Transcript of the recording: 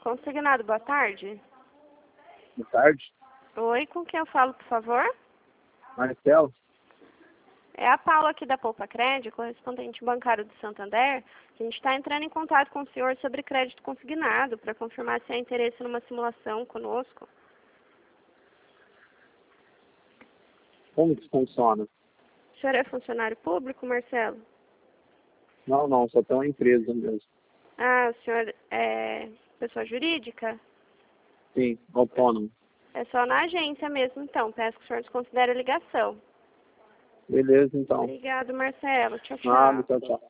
Consignado, boa tarde. Boa tarde. Oi, com quem eu falo, por favor? Marcelo? É a Paula aqui da Poupa Crédito, correspondente bancário do Santander. A gente está entrando em contato com o senhor sobre crédito consignado para confirmar se há interesse numa simulação conosco. Como que funciona? O senhor é funcionário público, Marcelo? Não, só tem uma empresa mesmo. Ah, o senhor é pessoa jurídica? Sim, autônomo. É só na agência mesmo, então. Peço que o senhor desconsidere a ligação. Beleza, então. Obrigado, Marcelo. Tchau, Nada, tchau. tchau.